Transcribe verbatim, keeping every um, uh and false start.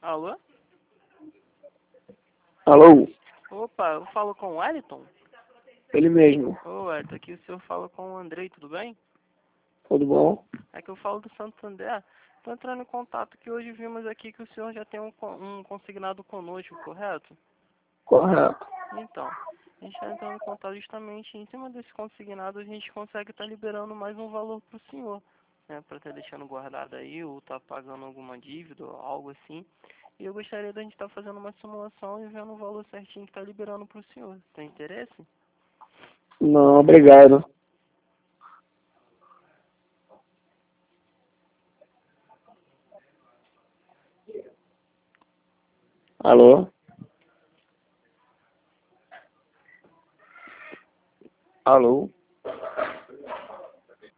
Alô? Alô? Opa, eu falo com o Wellington? Ele mesmo. Ô, Wellington, aqui o senhor fala com o Andrei, tudo bem? Tudo bom? É que eu falo do Santander. Tô entrando em contato que hoje vimos aqui que o senhor já tem um, con- um consignado conosco, correto? Correto. Então, a gente está entrando em contato justamente em cima desse consignado, a gente consegue estar liberando mais um valor para o senhor, né? Para estar deixando guardado aí, ou estar pagando alguma dívida, ou algo assim. E eu gostaria da gente estar fazendo uma simulação e vendo o valor certinho que está liberando para o senhor. Tem interesse? Não, obrigado. Alô? Alô?